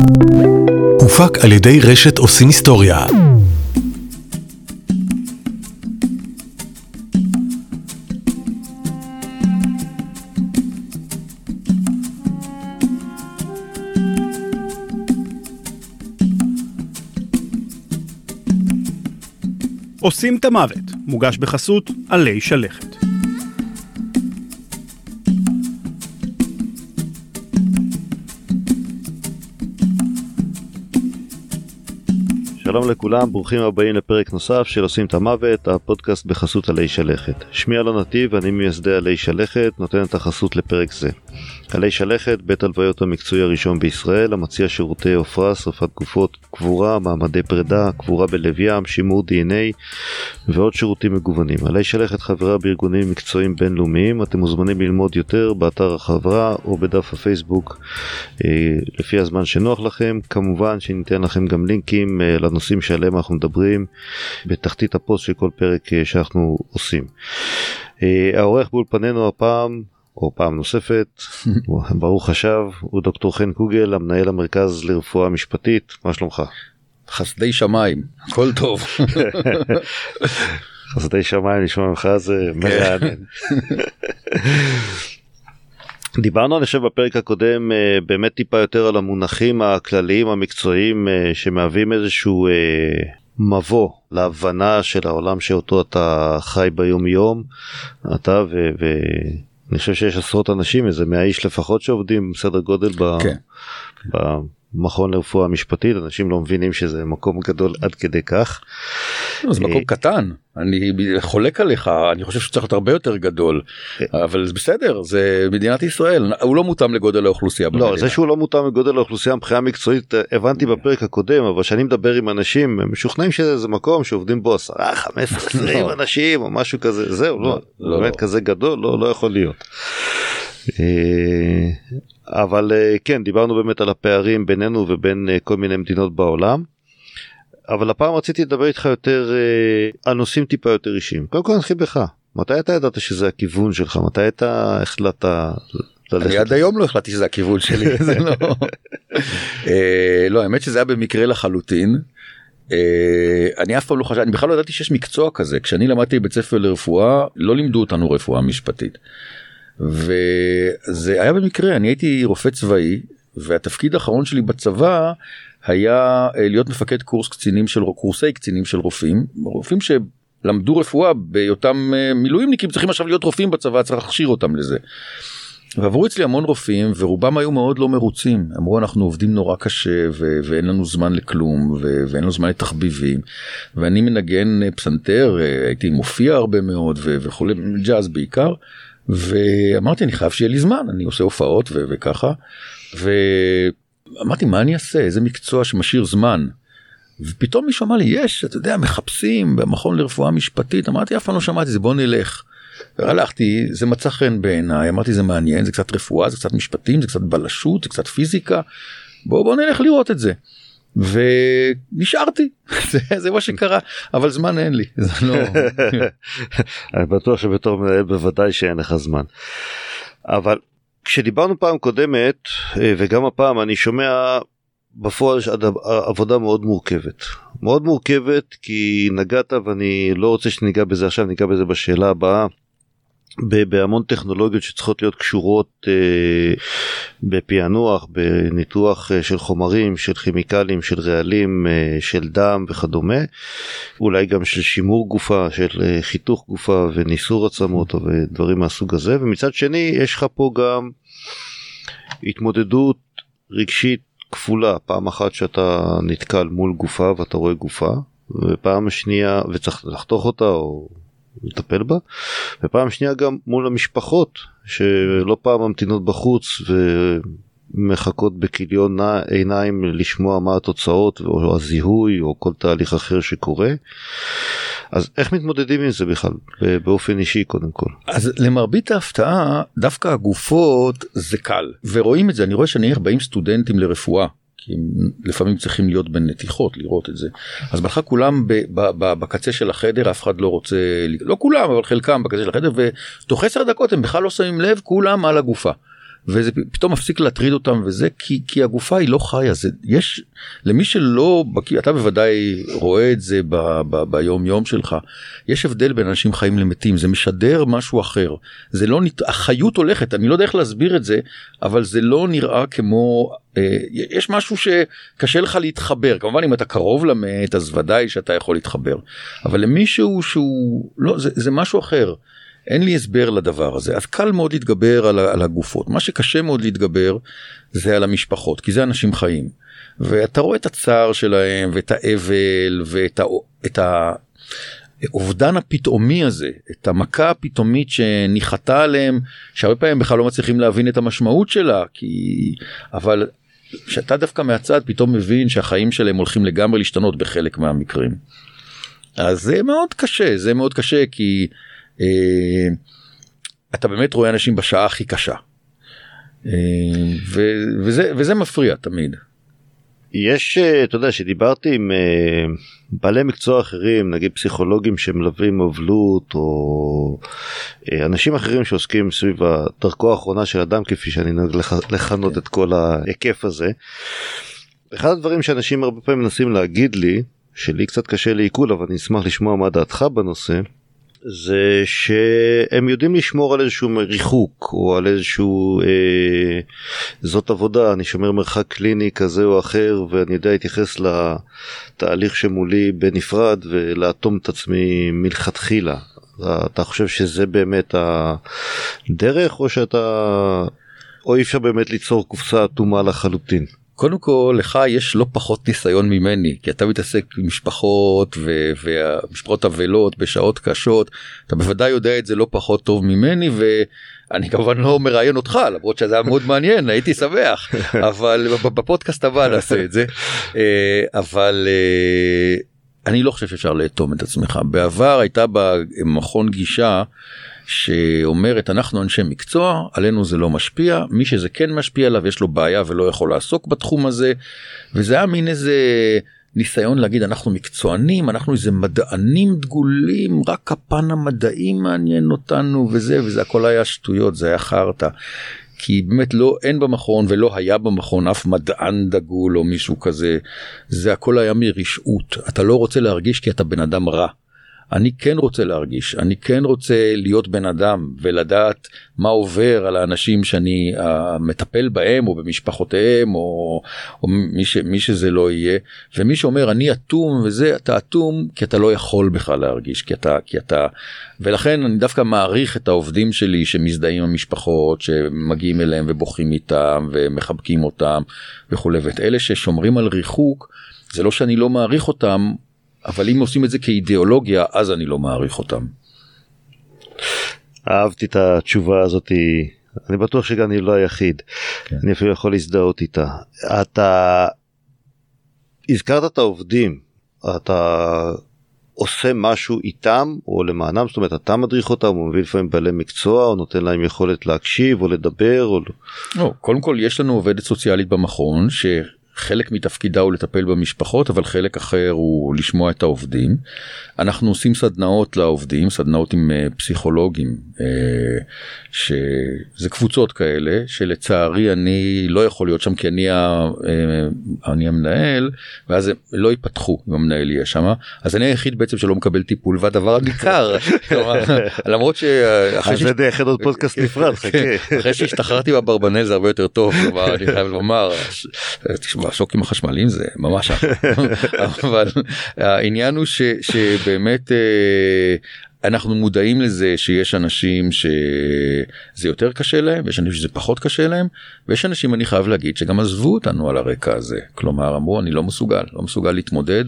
הופק על ידי רשת עושים היסטוריה. עושים את המוות, מוגש בחסות עלי שלכת. שלום לכולם, ברוכים הבאים לפרק נוסף של עושים את המוות, הפודקאסט בחסות עלי שלכת. שמי אלון נתיב, אני מייסדי עלי שלכת, נותן את החסות לפרק זה. עלי שלכת, בית הלוויות המקצועי הראשון בישראל, המציע שירותי עופרה, שרפת גופות, קבורה, מעמדי פרידה, קבורה בלב ים, שימור DNA ועוד שירותים מגוונים. עלי שלכת חברה בארגונים מקצועיים בינלאומיים, אתם מוזמנים ללמוד יותר באתר החברה או בדף הפייסבוק לפי הזמן שנוח לכם. כמובן שניתן לכם גם לינקים לנושאים שעליהם אנחנו מדברים בתחתית הפוסט של כל פרק שאנחנו עושים. העורך באולפנינו הפעם או פעם נוספת, ברוך השב, הוא דוקטור חן קוגל, המנהל המרכז לרפואה משפטית. מה שלומך? חסדי שמיים, הכל טוב. חסדי שמיים, נשמע ממך, זה מרענן. דיברנו אני חושב בפרק הקודם באמת טיפה יותר על המונחים הכלליים המקצועיים שמהווים איזשהו מבוא להבנה של העולם שאותו אתה חי ביום יום, אתה אני חושב שיש עשרות אנשים, איזה 100 איש לפחות שעובדים בסדר גודל במכון לרפואה משפטית. אנשים לא מבינים שזה מקום גדול עד כדי כך. זה מקום קטן, אני חולק עליך, אני חושב שצריך להיות הרבה יותר גדול, אבל זה בסדר, זה מדינת ישראל, הוא לא מותאם לגודל האוכלוסייה במדינה. לא, זה שהוא לא מותאם לגודל האוכלוסייה מבחינה מקצועית, הבנתי בפרק הקודם, אבל שאני מדבר עם אנשים, הם משוכנעים שזה מקום שעובדים בו 10, 15, 20 אנשים או משהו כזה, זהו, לא, באמת כזה גדול, לא יכול להיות. אבל כן, דיברנו באמת על הפערים בינינו ובין כל מיני מדינות בעולם, אבל הפעם רציתי לדבר איתך יותר על נושאים טיפה יותר אישיים. קודם כל נתחיל בך, מתי אתה ידעת שזה הכיוון שלך? מתי אתה החלטת ללכת? אני עד היום לא החלטתי שזה הכיוון שלי. לא, האמת שזה היה במקרה לחלוטין. אני אף פעם לא חשבתי, אני בכלל לא ידעתי שיש מקצוע כזה. כשאני למדתי בבית ספר לרפואה, לא לימדו אותנו רפואה משפטית. וזה היה במקרה, אני הייתי רופא צבאי, והתפקיד האחרון שלי בצבא היה להיות מפקד קורסי קצינים של רופאים שלמדו רפואה באותם מילואימניקים, צריכים עכשיו להיות רופאים בצבא, צריך להכשיר אותם לזה. ועברו אצלי המון רופאים, ורובם היו מאוד לא מרוצים. אמרו, אנחנו עובדים נורא קשה, ואין לנו זמן לכלום, ואין לנו זמן לתחביבים. ואני מנגן פסנתר, הייתי מופיע הרבה מאוד, וכולי, ג'אז בעיקר. ואמרתי, אני חייב שיהיה לי זמן, אני עושה הופעות וככה. ואמרתי, מה אני אעשה? איזה מקצוע שמשאיר זמן? ופתאום מישהו אמר לי, יש, אתה יודע, מחפשים במכון לרפואה משפטית. אמרתי, אף פעם לא שמעתי זה, בוא נלך. והלכתי, זה מצא חן בעיניי, אמרתי, זה מעניין, זה קצת רפואה, זה קצת משפטים, זה קצת בלשות, זה קצת פיזיקה. בוא נלך לראות את זה. ונשארתי, זה מה שקרה, אבל זמן אין לי. אני בטוח שבתור מנהל בוודאי שאין לך זמן. אבל כשדיברנו פעם קודמת, וגם הפעם, אני שומע בפועל עבודה מאוד מורכבת. מאוד מורכבת כי נגעת, ואני לא רוצה שניגע בזה עכשיו, ניגע בזה בשאלה הבאה, בהמון טכנולוגיות שצריכות להיות קשורות בפענוח, בניתוח של חומרים, של כימיקלים, של רעלים, של דם וכדומה, אולי גם של שימור גופה, של חיתוך גופה וניסור עצמות ודברים מהסוג הזה. ומצד שני יש לך פה גם התמודדות רגשית כפולה, פעם אחת שאתה נתקל מול גופה ואתה רואה גופה, ופעם שנייה וצריך לחתוך אותה או לטפל בה, ופעם שנייה גם מול המשפחות שלא פעם ממתינות בחוץ ומחכות בכיליון עיניים לשמוע מה התוצאות או הזיהוי או כל תהליך אחר שקורה. אז איך מתמודדים עם זה בכלל באופן אישי קודם כל? אז למרבית ההפתעה דווקא הגופות זה קל, ורואים את זה. אני רואה שאני באים סטודנטים לרפואה, כי הם לפעמים צריכים להיות בנתיחות לראות את זה. אז בהתחלה כולם בקצה של החדר, אף אחד לא רוצה, לא כולם אבל חלקם בקצה של החדר, ותוך 10 דקות הם בכלל לא שמים לב, כולם על הגופה. וזה פתאום מפסיק להטריד אותם, וזה כי הגופה היא לא חיה. יש, למי שלא, אתה בוודאי רואה את זה ביום יום שלך, יש הבדל בין אנשים חיים למתים, זה משדר משהו אחר, זה לא, החיות הולכת, אני לא יודע איך להסביר את זה, אבל זה לא נראה כמו, יש משהו שקשה לך להתחבר, כמובן אם אתה קרוב למת, אז ודאי שאתה יכול להתחבר, אבל למישהו שהוא, לא, זה משהו אחר, אין לי הסבר לדבר הזה. אז קל מאוד להתגבר על הגופות. מה שקשה מאוד להתגבר זה על המשפחות, כי זה אנשים חיים. ואתה רואה את הצער שלהם, ואת האבל, ואת האובדן הפתאומי הזה, את המכה הפתאומית שניחתה עליהם, שהרבה פעמים בכלל לא מצליחים להבין את המשמעות שלה, אבל שאתה דווקא מהצד פתאום מבין שהחיים שלהם הולכים לגמרי להשתנות בחלק מהמקרים. אז זה מאוד קשה, זה מאוד קשה, כי אתה באמת רואה אנשים בשעה הכי קשה, וזה מפריע תמיד. יש, אתה יודע, שדיברתי עם בעלי מקצוע אחרים, נגיד פסיכולוגים שמלווים אובלות, או אנשים אחרים שעוסקים סביב דרכו האחרונה של אדם, כפי שאני נוהג לכנות את כל ההיקף הזה. אחד הדברים שאנשים הרבה פעמים מנסים להגיד לי, שלי קצת קשה לעיכול, אבל אני אשמח לשמוע מה דעתך בנושא, זה שהם יודעים לשמור על איזשהו ריחוק, או על איזשהו, זאת עבודה, אני שומר מרחק קליני כזה או אחר, ואני יודע להתייחס לתהליך שמולי בנפרד, ולאטום את עצמי מלכתחילה. אתה חושב שזה באמת הדרך, או אי אפשר באמת ליצור קופסה אטומה לחלוטין? קודם כל, לך יש לא פחות ניסיון ממני, כי אתה מתעסק עם משפחות והמשפחות אבלות בשעות קשות, אתה בוודאי יודע את זה לא פחות טוב ממני, ואני כמובן לא מראיין אותך, למרות שזה היה מאוד מעניין, הייתי שמח, אבל בפודקאסט הבא נעשה את זה, אבל אני לא חושב שאפשר לאטום את עצמך. בעבר הייתה במכון גישה, שאומרת אנחנו אנשי מקצוע, עלינו זה לא משפיע, מי שזה כן משפיע עליו יש לו בעיה ולא יכול לעסוק בתחום הזה, וזה היה מין איזה ניסיון להגיד אנחנו מקצוענים, אנחנו איזה מדענים דגולים, רק הפן המדעי מעניין אותנו וזה הכל היה שטויות, זה היה חרטה, כי באמת לא, אין במכון ולא היה במכון אף מדען דגול או מישהו כזה, זה הכל היה מרשעות, אתה לא רוצה להרגיש כי אתה בן אדם רע, אני כן רוצה להרגיש, אני כן רוצה להיות בן אדם ולדעת מה עובר על האנשים שאני מטפל בהם או במשפחותיהם או מי שזה לא יהיה, ומי שאומר אני אטום וזה, אתה אטום כי אתה לא יכול בכלל להרגיש, כי אתה, ולכן אני דווקא מעריך את העובדים שלי שמזדהים עם המשפחות, שמגיעים אליהם ובוכים איתם ומחבקים אותם וכו', ואת אלה ששומרים על ריחוק, זה לא שאני לא מעריך אותם, אבל אם עושים את זה כאידיאולוגיה, אז אני לא מעריך אותם. אהבתי את התשובה הזאת, אני בטוח שגם אני לא היחיד, כן. אני אפילו יכול להזדהות איתה. אתה הזכרת את העובדים, אתה עושה משהו איתם או למענם, זאת אומרת אתה מדריך אותם, או מביא לפעמים בעלי מקצוע, או נותן להם יכולת להקשיב או לדבר? לא, קודם כל יש לנו עובדת סוציאלית במכון, חלק מתפקידה הוא לטפל במשפחות, אבל חלק אחר הוא לשמוע את העובדים. אנחנו עושים סדנאות לעובדים, סדנאות עם פסיכולוגים, שזה קבוצות כאלה, שלצערי אני לא יכול להיות שם, כי אני המנהל, ואז הם לא ייפתחו אם המנהל יהיה שם, אז אני היחיד בעצם שלא מקבל טיפול, והדבר הניכר, למרות ש... אז זה די אחד עוד פודקאסט נפרד, חכה. אחרי שהשתחררתי בברבנל זה הרבה יותר טוב, כלומר, אני חייב לומר, תשמע, השוקים החשמליים זה ממש אבל העניין הוא שבאמת אנחנו מודעים לזה שיש אנשים שזה יותר קשה להם, ויש אנשים שזה פחות קשה להם, ויש אנשים, אני חייב להגיד, שגם עזבו אותנו על הרקע הזה, כלומר אמרו אני לא מסוגל להתמודד,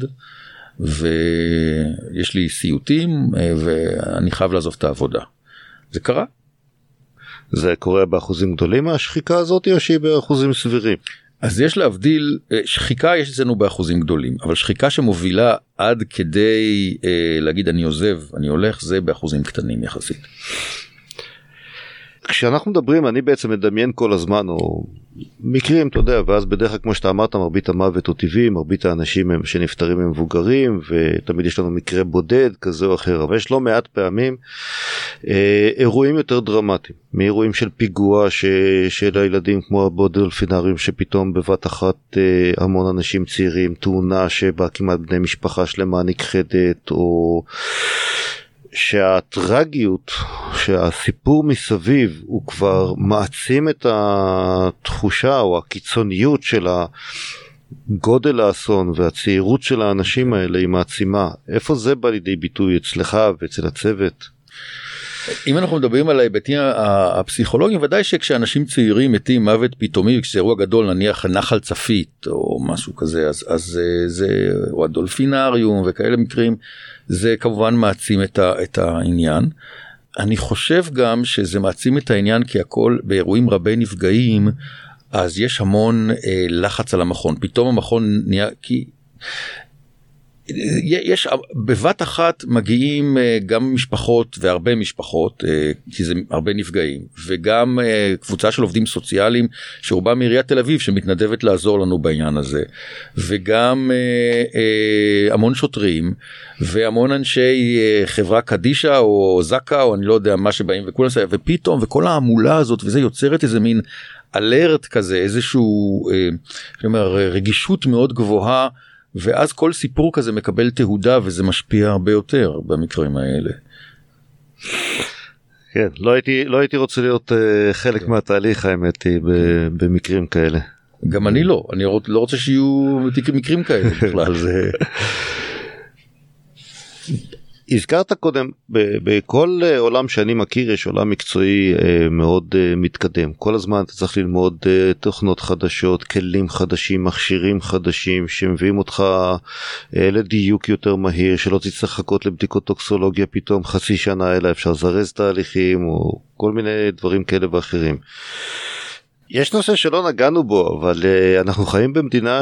ויש לי סיוטים ואני חייב לעזוב את העבודה. זה קרה. זה קורה באחוזים גדולים השחיקה הזאת, או שהיא באחוזים סבירים? אז יש להבדיל, שחיקה יש אצלנו באחוזים גדולים, אבל שחיקה שמובילה עד כדי להגיד אני עוזב, אני הולך, זה באחוזים קטנים יחסית. כשאנחנו מדברים, אני בעצם מדמיין כל הזמן, או מקרים, אתה יודע, ואז בדרך כלל, כמו שאתה אמרת, מרבית המוות הוא טבעי, מרבית האנשים שנפטרים הם מבוגרים, ותמיד יש לנו מקרה בודד כזה או אחר, אבל יש לא מעט פעמים אירועים יותר דרמטיים, מאירועים של פיגוע של הילדים, כמו הבודולפינריום, שפתאום בבת אחת המון אנשים צעירים, תאונה שבה כמעט בני משפחה שלמה נכחדת, או שהטרגיות, שהסיפור מסביב הוא כבר מעצים את התחושה או הקיצוניות של הגודל האסון והצעירות של האנשים האלה היא מעצימה. איפה זה בא לידי ביטוי אצלך ואצל הצוות? אם אנחנו מדברים על ההיבטים הפסיכולוגיים, ודאי שכשאנשים צעירים מתים מוות פתאומי, כשזה אירוע גדול, נניח נחל צפית או משהו כזה, אז זה, או הדולפינריום וכאלה מקרים, זה כמובן מעצים את העניין. אני חושב גם שזה מעצים את העניין, כי הכל באירועים רבי נפגעים, אז יש המון לחץ על המכון. פתאום המכון נהיה, כי יש בבת אחת מגיעים גם משפחות והרבה משפחות, כי זה הרבה נפגעים, וגם קבוצה של עובדים סוציאליים שרובם מעיריית תל אביב שמתנדבת לעזור לנו בעניין הזה, וגם המון שוטרים והמון אנשי חברה קדישה או זקה או אני לא יודע מה שבאים וכולם, ופתאום וכל העמולה הזאת וזה יוצרת איזה מין אלרט כזה, איזשהו רגישות מאוד גבוהה, ואז כל סיפור כזה מקבל תהודה, וזה משפיע הרבה יותר במקרים האלה. כן, לא הייתי רוצה להיות חלק מהתהליך, האמת היא, במקרים כאלה. גם אני לא רוצה שיהיו מקרים כאלה בכלל. זה הזכרת קודם, בכל עולם שאני מכיר יש עולם מקצועי מאוד מתקדם. כל הזמן אתה צריך ללמוד תוכנות חדשות, כלים חדשים, מכשירים חדשים שמביאים אותך לדיוק יותר מהיר, שלא תצטרך לחכות לבדיקות טוקסולוגיה פתאום חצי שנה, אלא אפשר לזרז תהליכים או כל מיני דברים כאלה ואחרים. יש נושא שלא נגענו בו, אבל אנחנו חיים במדינה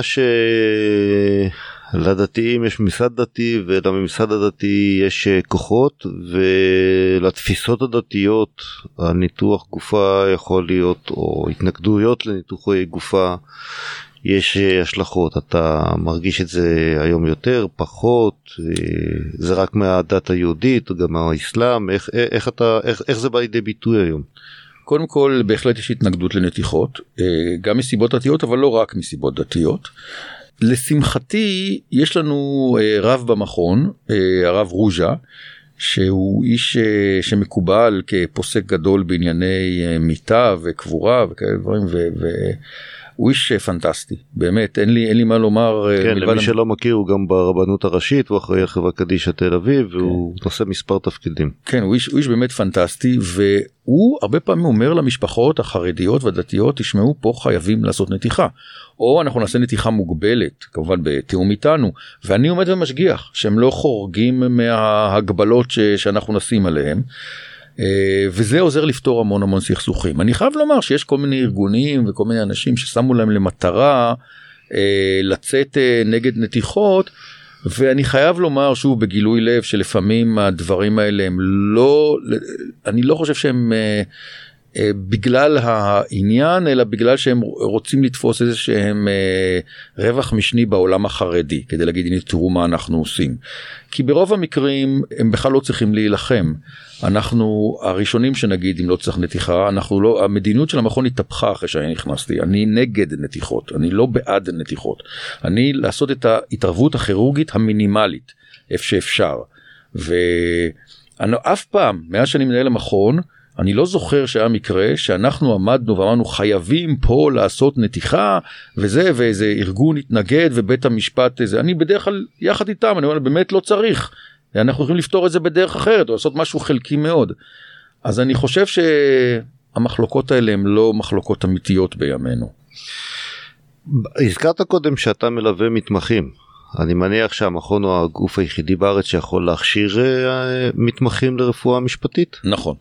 לדתיים יש ממסד דתי, ולממסד הדתי יש כוחות, ולתפיסות הדתיות הניתוח גופה יכול להיות, או התנגדויות לניתוחי גופה, יש השלכות. אתה מרגיש את זה היום יותר, פחות, זה רק מהדת היהודית, או גם מהאסלאם, איך זה בא לידי ביטוי היום? קודם כל, בהחלט יש התנגדות לנתיחות, גם מסיבות דתיות, אבל לא רק מסיבות דתיות. לשמחתי, יש לנו רב במכון, הרב רוז'ה, שהוא איש שמקובל כפוסק גדול בענייני מיטה וקבורה וכאלה דברים, הוא איש פנטסטי, באמת, אין לי מה לומר. כן, למי שלא מכיר, הוא גם ברבנות הראשית, הוא אחראי החברה קדישא תל אביב, והוא נושא מספר תפקידים. כן, הוא איש באמת פנטסטי, והוא הרבה פעמים אומר למשפחות החרדיות והדתיות, תשמעו, פה חייבים לעשות נתיחה, או אנחנו נעשה נתיחה מוגבלת, כמובן בתיאום איתנו, ואני עומד ומשגיח, שהם לא חורגים מההגבלות שאנחנו נשים עליהם, וזה עוזר לפתור המון סכסוכים. אני חייב לומר שיש כל מיני ארגונים וכל מיני אנשים ששמו להם למטרה לצאת נגד נתיחות, ואני חייב לומר שוב בגילוי לב שלפעמים הדברים האלה הם לא, אני לא חושב שהם בגלל העניין, אלא בגלל שהם רוצים לתפוס איזה שהם רווח משני בעולם החרדי, כדי להגיד, הנה תראו מה אנחנו עושים. כי ברוב המקרים הם בכלל לא צריכים להילחם. אנחנו הראשונים שנגיד, אם לא צריך נתיחה, אנחנו לא, המדיניות של המכון התהפכה אחרי שאני נכנסתי. אני נגד נתיחות, אני לא בעד נתיחות. אני לעשות את ההתערבות הכירורגית המינימלית, איפה שאפשר. ואף פעם, מאז שאני מנהל המכון, אני לא זוכר שהיה מקרה שאנחנו עמדנו ואמרנו חייבים פה לעשות נתיחה וזה, ואיזה ארגון התנגד ובית המשפט איזה, אני בדרך כלל יחד איתם, אני אומר באמת לא צריך, אנחנו יכולים לפתור את זה בדרך אחרת או לעשות משהו חלקי מאוד. אז אני חושב שהמחלוקות האלה הן לא מחלוקות אמיתיות בימינו. הזכרת קודם שאתה מלווה מתמחים, אני מניח שהמכון הוא הגוף היחידי בארץ שיכול להכשיר מתמחים לרפואה משפטית? נכון. זאת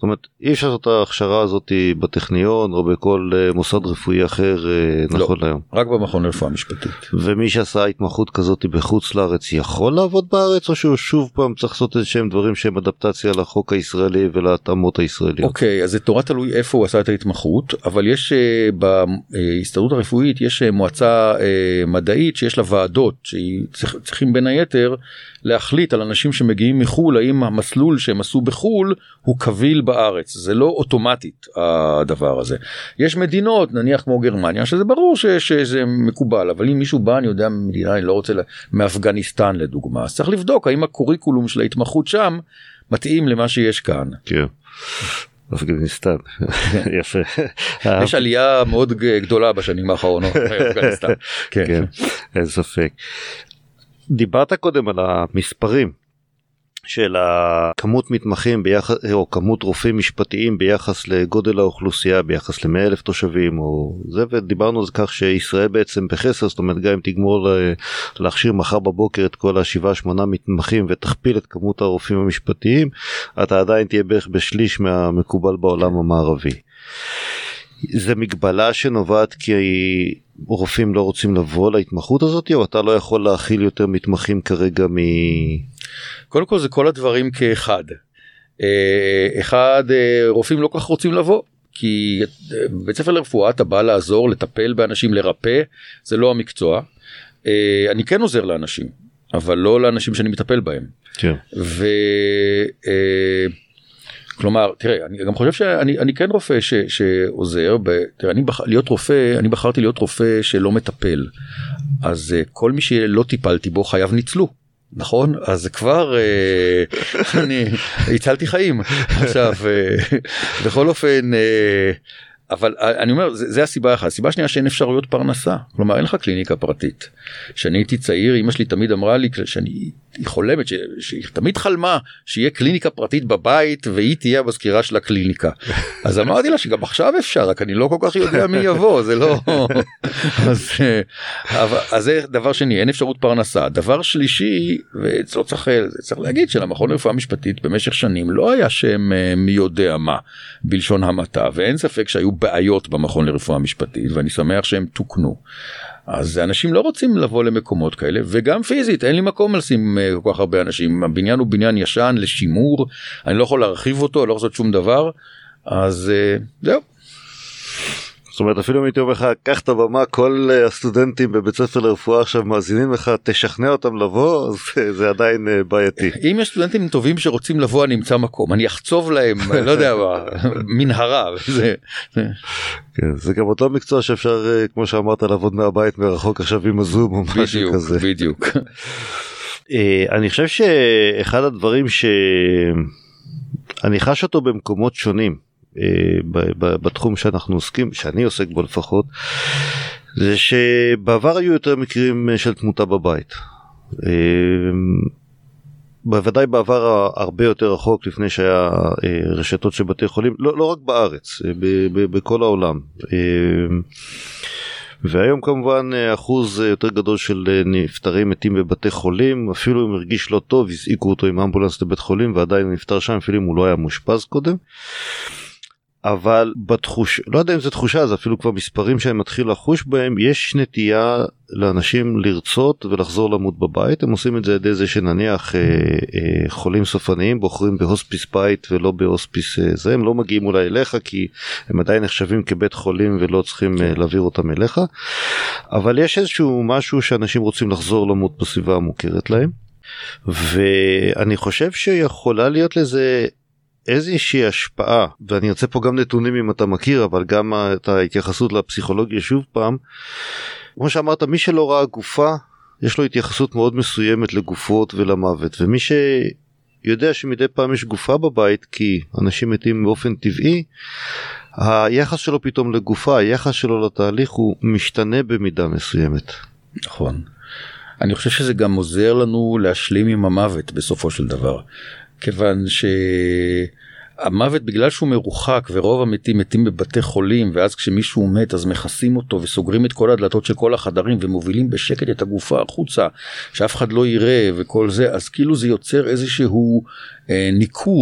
אומרת, אי אפשר לעשות את ההכשרה הזאת בטכניון או בכל מוסד רפואי אחר נכון להיום. רק במכון לרפואה משפטית. ומי שעשה התמחות כזאת בחוץ לארץ יכול לעבוד בארץ, או שהוא שוב פעם צריך לעשות איזשהם דברים שהם אדפטציה לחוק הישראלי ולהתאמות הישראליות? אוקיי, אז זה נורא תלוי איפה הוא עשה את ההתמחות, אבל יש בהסתדרות הרפואית יש מועצה מדעית שיש לה ועדות שצריכים בין היתר להחליט על אנשים שמגיעים מחול, האם המסלול שהם עשו בחול הוא קביל בארץ. זה לא אוטומטית הדבר הזה. יש מדינות, נניח כמו גרמניה, שזה ברור שזה מקובל, אבל אם מישהו בא, אני יודע, מדינה, אני לא רוצה, מאפגניסטן לדוגמה, אז צריך לבדוק האם הקוריקולום של ההתמחות שם מתאים למה שיש כאן. כן. אפגניסטן, יפה. יש עלייה מאוד גדולה בשנים האחרונות באפגניסטן. כן, אין ספק. דיברת קודם על המספרים של הכמות מתמחים ביחס, או כמות רופאים משפטיים ביחס לגודל האוכלוסייה, ביחס ל100,000 תושבים או זה, ודיברנו על כך שישראל בעצם בחסר, זאת אומרת גם אם תגמור להכשיר מחר בבוקר את כל ה7-8 מתמחים ותכפיל את כמות הרופאים המשפטיים, אתה עדיין תהיה בערך בשליש מהמקובל בעולם המערבי. זה מגבלה שנובעת כי רופאים לא רוצים לבוא להתמחות הזאת, או אתה לא יכול להכיל יותר מתמחים כרגע קודם כל זה כל הדברים כאחד. רופאים לא כך רוצים לבוא, כי בית ספר לרפואה אתה בא לעזור, לטפל באנשים, לרפא, זה לא המקצוע. אני כן עוזר לאנשים, אבל לא לאנשים שאני מטפל בהם. כן. כלומר, תראה, אני גם חושב שאני כן רופא שעוזר, תראה, אני בחרתי להיות רופא שלא מטפל, אז כל מי שלא טיפלתי בו חייב ניצלו, נכון? אז זה כבר, אני הצלתי חיים, עכשיו, בכל אופן, אבל אני אומר, זה הסיבה אחת. הסיבה שנייה שאין אפשרויות פרנסה. כלומר, אין לך קליניקה פרטית. כשאני הייתי צעיר, אמא שלי תמיד אמרה לי, שאני חולמת, שהיא תמיד חלמה, שיהיה קליניקה פרטית בבית, והיא תהיה המזכירה של הקליניקה. אז אמרתי לה שגם עכשיו אפשר, רק אני לא כל כך יודע מי יבוא, זה לא... אז זה דבר שני, אין אפשרות פרנסה. דבר שלישי, וצריך להגיד שלמכון לרפואה משפטית במשך שנים לא היה שם מי יודע מה, בלשון המעטה, ואין ספק שהיו בעיות במכון לרפואה משפטית, ואני שמח שהם תוקנו. אז אנשים לא רוצים לבוא למקומות כאלה, וגם פיזית, אין לי מקום לשים כל כך הרבה אנשים. הבניין הוא בניין ישן לשימור, אני לא יכול להרחיב אותו, אני לא יכול לעשות שום דבר, אז זהו. זאת אומרת, אפילו אם הייתי אומר לך, קח את הבמה, כל הסטודנטים בבית ספר לרפואה עכשיו מאזינים לך, תשכנע אותם לבוא, אז זה עדיין בעייתי. אם יש סטודנטים טובים שרוצים לבוא, אני אמצא מקום, אני אחצוב להם, לא יודע מה, מנהרה. זה גם אותו מקצוע שאפשר, כמו שאמרת, לעבוד מהבית מרחוק עכשיו עם הזום או משהו כזה. בדיוק. אני חושב שאחד הדברים שאני חש אותו במקומות שונים, בתחום שאנחנו עוסקים, שאני עוסק בו לפחות, זה שבעבר היו יותר מקרים של תמותה בבית. בוודאי בעבר הרבה יותר רחוק, לפני שהיה רשתות של בתי חולים, לא רק בארץ, בכל העולם. והיום כמובן אחוז יותר גדול של נפטרים מתים בבתי חולים, אפילו אם הרגיש לא טוב, הזעיקו אותו עם אמבולנס לבית חולים, ועדיין נפטר שם, אפילו אם הוא לא היה מושפז קודם. אבל לא יודע אם זו תחושה, זה אפילו כבר מספרים שאני מתחיל לחוש בהם, יש נטייה לאנשים לרצות ולחזור למות בבית. הם עושים את זה עדי זה שנניח חולים סופניים בוחרים בהוספיס בית ולא בהוספיס זה, הם לא מגיעים אולי אליך כי הם עדיין נחשבים כבית חולים ולא צריכים להעביר אותם אליך, אבל יש איזשהו משהו שאנשים רוצים לחזור למות בסביבה המוכרת להם, ואני חושב שיכולה להיות לזה איזושהי השפעה, ואני ארצה פה גם נתונים אם אתה מכיר, אבל גם את ההתייחסות לפסיכולוגיה שוב פעם. כמו שאמרת, מי שלא ראה גופה, יש לו התייחסות מאוד מסוימת לגופות ולמוות, ומי שיודע שמדי פעם יש גופה בבית, כי אנשים מתים באופן טבעי, היחס שלו פתאום לגופה, היחס שלו לתהליך הוא משתנה במידה מסוימת. נכון. אני חושב שזה גם עוזר לנו להשלים עם המוות בסופו של דבר. כיוון שהמוות בגלל שהוא מרוחק ורוב המתים מתים בבתי חולים, ואז כשמישהו מת אז מכסים אותו וסוגרים את כל הדלתות של כל החדרים ומובילים בשקט את הגופה החוצה שאף אחד לא יראה וכל זה, אז כאילו זה יוצר איזשהו ניכור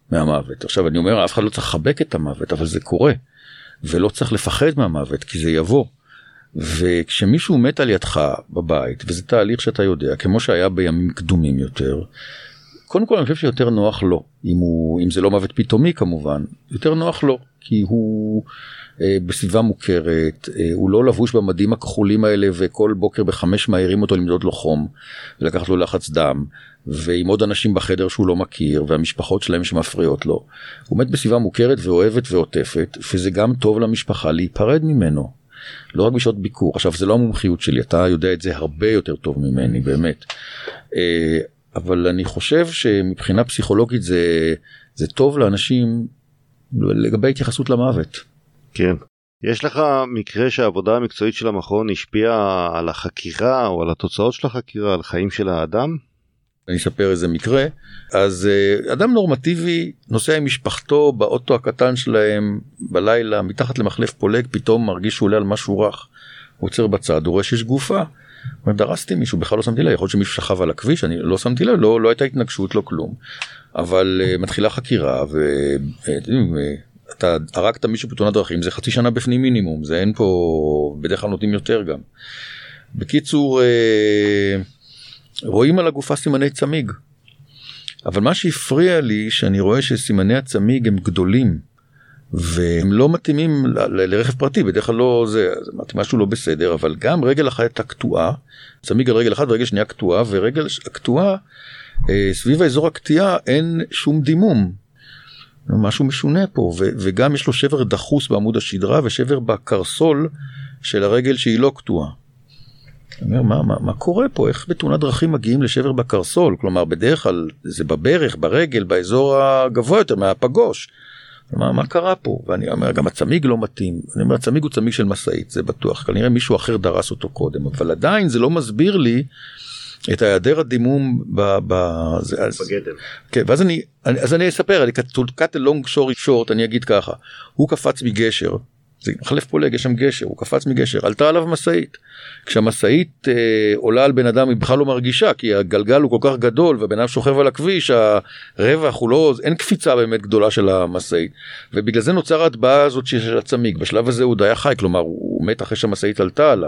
מהמוות. עכשיו אני אומר, אף אחד לא צריך לחבק את המוות, אבל זה קורה, ולא צריך לפחד מהמוות, כי זה יבוא. וכשמישהו מת על ידך בבית, וזה תהליך שאתה יודע, כמו שהיה בימים קדומים יותר, קודם כל אני חושב שיותר נוח לו, אם זה לא מוות פתאומי כמובן, יותר נוח לו, כי הוא בסביבה מוכרת, הוא לא לבוש במדים הכחולים האלה, וכל בוקר ב5 מהירים אותו למדוד לו חום, ולקחת לו לחץ דם, ועם עוד אנשים בחדר שהוא לא מכיר, והמשפחות שלהם שמפריעות לו. הוא מת בסביבה מוכרת ואוהבת ועוטפת, וזה גם טוב למשפחה להיפרד ממנו. לא רק בשעות ביקור. עכשיו, זה לא המומחיות שלי, אתה יודע את זה הרבה יותר טוב ממני, באמת. אבל אני חושב שמבחינה פסיכולוגית זה טוב לאנשים לגבי התייחסות למוות. כן. יש לך מקרה שהעבודה המקצועית של המכון השפיעה על החקירה או על התוצאות של החקירה, על חיים של האדם? אני אספר איזה מקרה. אז אדם נורמטיבי נוסע עם משפחתו באוטו הקטן שלהם בלילה, מתחת למחלף פולג, פתאום מרגיש שהוא עולה על משהו רך. הוא עוצר בצד, הוא רואה שיש גופה. הוא אומר, דרסתי מישהו, בכלל לא שמתי לה, יכול להיות שמישהו שכב על הכביש, אני לא שמתי לה, לא הייתה התנגשות, לא כלום. אבל מתחילה חקירה, אתה הרגת מישהו בתאונת דרכים, זה 0.5 שנה בפנים מינימום, זה אין פה, בדרך כלל נותנים יותר גם. בקיצור, רואים על הגופה סימני צמיג, אבל מה שהפריע לי, שאני רואה שסימני הצמיג הם גדולים, והם לא מתאימים לרכב פרטי, בדרך כלל לא זה, משהו לא בסדר, אבל גם רגל אחת הייתה קטועה, צמיג על רגל אחת ורגל שנייה קטועה, ורגל הקטועה, סביב האזור הקטיעה אין שום דימום, משהו משונה פה, וגם יש לו שבר דחוס בעמוד השדרה, ושבר בקרסול של הרגל שהיא לא קטועה. אני אומר, מה קורה פה? איך בתאונת דרכים מגיעים לשבר בקרסול? כלומר, בדרך כלל זה בברך, ברגל, באזור הגבוה יותר, מהפגוש. מה קרה פה? ואני אומר, גם הצמיג לא מתאים. אני אומר, הצמיג הוא צמיג של מסעית, זה בטוח. כנראה מישהו אחר דרס אותו קודם, אבל עדיין זה לא מסביר לי את היעדר הדימום בגדם. כן, אז אני אספר, אני cut a long story short, אני אגיד ככה, הוא קפץ מגשר, זה מחלף פולג, יש שם גשר, הוא קפץ מגשר, עלתה עליו מסעית. כשהמסעית עולה על בן אדם, היא בכלל לא מרגישה, כי הגלגל הוא כל כך גדול, והבן אדם שוכב על הכביש, הרווח הוא לא, אין קפיצה באמת גדולה של המסעית. ובגלל זה נוצר ההטבעה הזאת של הצמיג. בשלב הזה הוא די חי, כלומר, הוא מת אחרי שהמסעית עלתה עליו.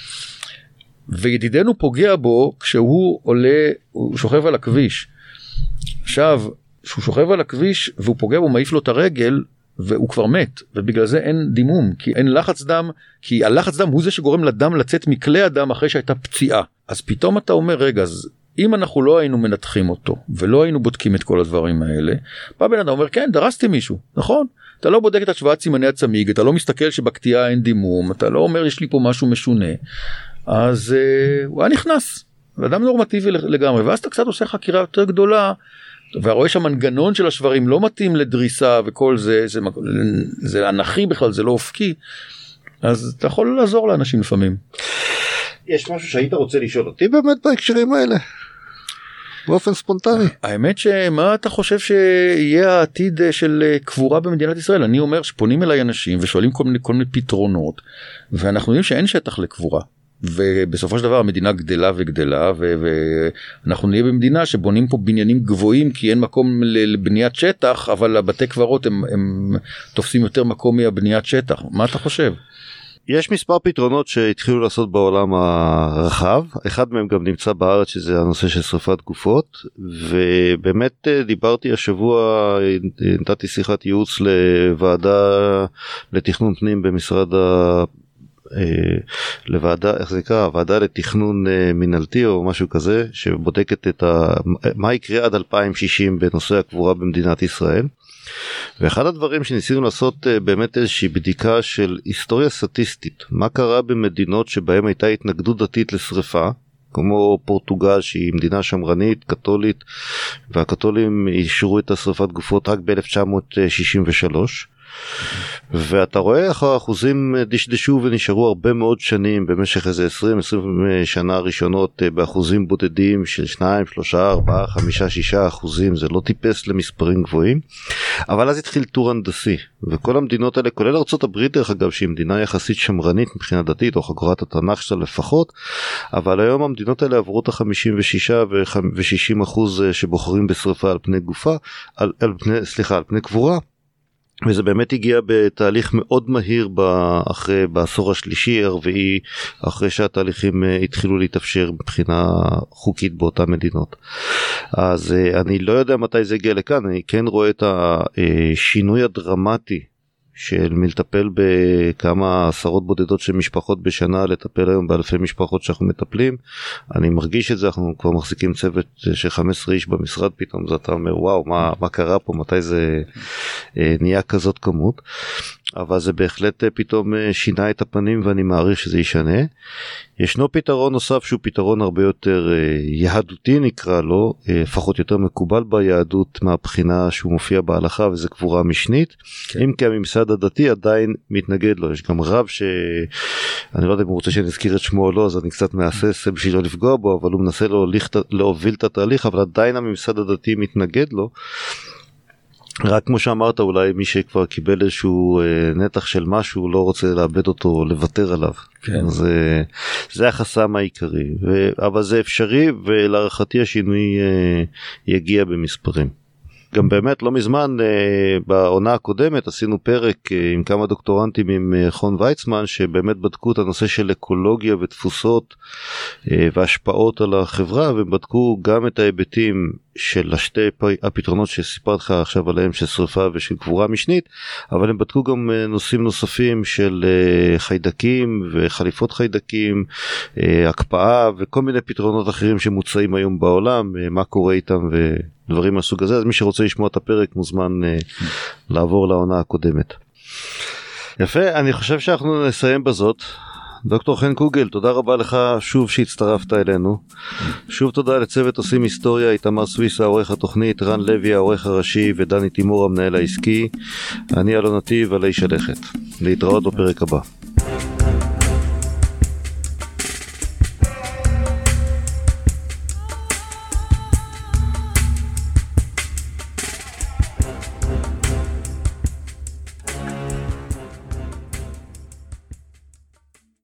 וידידנו פוגע בו, כשהוא עולה, הוא שוכב על הכביש. עכשיו, כשהוא שוכב על הכביש, והוא פוגע בו, מעיף לו את הרגל, והוא כבר מת, ובגלל זה אין דימום, כי אין לחץ דם, כי הלחץ דם הוא זה שגורם לדם לצאת מכלי הדם אחרי שהייתה פציעה. אז פתאום אתה אומר, רגע, אז אם אנחנו לא היינו מנתחים אותו, ולא היינו בודקים את כל הדברים האלה, בא בן אדם אומר, כן, דרסתי מישהו, נכון? אתה לא בודק את השוואת סימני הצמיג, אתה לא מסתכל שבקטיעה אין דימום, אתה לא אומר, יש לי פה משהו משונה. אז הוא היה נכנס, ואדם נורמטיבי לגמרי, ואז אתה קצת עושה חקירה יותר גדולה, והרואה שהמנגנון של השברים לא מתאים לדריסה וכל זה, זה אנכי בכלל, זה לא אופקי, אז אתה יכול לעזור לאנשים לפעמים. יש משהו שהיית רוצה לשאול אותי באמת בהקשרים האלה? באופן ספונטני. האמת שמה אתה חושב שיהיה העתיד של קבורה במדינת ישראל? אני אומר שפונים אליי אנשים ושואלים כל מיני פתרונות, ואנחנו יודעים שאין שטח לקבורה. ובסופו של דבר המדינה גדלה וגדלה, ואנחנו נהיה במדינה שבונים פה בניינים גבוהים, כי אין מקום לבניית שטח, אבל הבתי קברות הם תופסים יותר מקום מהבניית שטח. מה אתה חושב? יש מספר פתרונות שהתחילו לעשות בעולם הרחב, אחד מהם גם נמצא בארץ, שזה הנושא של שריפת גופות, ובאמת דיברתי השבוע, נתתי שיחת ייעוץ לוועדה לתכנון פנים במשרד לוועדה, איך זה נקרא? ועדה לתכנון מנהלתי או משהו כזה, שבודקת מה יקרה עד 2060 בנושא הקבורה במדינת ישראל. ואחד הדברים שניסינו לעשות באמת איזושהי בדיקה של היסטוריה סטטיסטית, מה קרה במדינות שבהם הייתה התנגדות דתית לשריפה, כמו פורטוגל שהיא מדינה שמרנית, קתולית, והקתולים אישרו את השריפת גופות רק ב-1963, ואתה רואה איך האחוזים דשדשו ונשארו הרבה מאוד שנים, במשך איזה 20 שנה ראשונות, באחוזים בודדים של 2, 3, 4, 5, 6 אחוזים, זה לא טיפס למספרים גבוהים, אבל אז התחיל טור הנדסי, וכל המדינות האלה, כולל ארצות הברית דרך אגב, שהיא מדינה יחסית שמרנית מבחינה דתית, או חגורת התנ"ך שלה לפחות, אבל היום המדינות האלה עברו את ה-56 ו-60% שבוחרים בשריפה על פני גופה, על פני קבורה, וזה באמת הגיע בתהליך מאוד מהיר בעשור השלישי, הרביעי, אחרי שהתהליכים התחילו להתאפשר מבחינה חוקית באותן מדינות. אז אני לא יודע מתי זה הגיע לכאן, אני כן רואה את השינוי הדרמטי של מלטפל בכמה עשרות בודדות של משפחות בשנה, לטפל היום באלפי משפחות שאנחנו מטפלים. אני מרגיש את זה, אנחנו כבר מחזיקים צוות של 15 איש במשרד, פתאום זה אתה אומר וואו, מה קרה פה, מתי זה נהיה כזאת כמות, אבל זה בהחלט פתאום שינה את הפנים, ואני מעריך שזה ישנה. ישנו פתרון נוסף שהוא פתרון הרבה יותר יהדותי נקרא לו, לפחות יותר מקובל ביהדות מהבחינה שהוא מופיע בהלכה, וזה קבורה משנית, אם כי הממסד הדתי עדיין מתנגד לו. יש גם רב אני לא יודע אם הוא רוצה שנזכיר את שמו או לא, אז אני קצת מהסס בשביל לא לפגוע בו, אבל הוא מנסה להוביל את התהליך, אבל עדיין הממסד הדתי מתנגד לו. רק כמו שאמרת, אולי מי שכבר קיבל איזשהו נתח של משהו, לא רוצה לאבד אותו או לוותר עליו. כן. זה החסם העיקרי, אבל זה אפשרי, ולהערכתי השינוי יגיע במספרים. גם באמת לא מזמן בעונה הקודמת עשינו פרק עם כמה דוקטורנטים עם חון ויצמן, שבאמת בדקו את הנושא של אקולוגיה ודפוסות והשפעות על החברה, ובדקו גם את ההיבטים של השתי הפתרונות שסיפרת לך עכשיו עליהם, של שריפה ושל קבורה משנית, אבל הם בדקו גם נושאים נוספים של חיידקים וחליפות חיידקים, הקפאה וכל מיני פתרונות אחרים שמוצאים היום בעולם, מה קורה איתם ודברים מהסוג הזה. אז מי שרוצה לשמוע את הפרק מוזמן לעבור לעונה הקודמת. יפה, אני חושב שאנחנו נסיים בזאת. דוקטור חן קוגל, תודה רבה לך שוב שהצטרפת אלינו. שוב תודה לצוות עושים היסטוריה, איתמר סוויסה העורך התוכנית, רן לוי העורך הראשי, ודני תימור המנהל העסקי. אני אלון נתיב, עלי שלכת. להתראות בפרק הבא.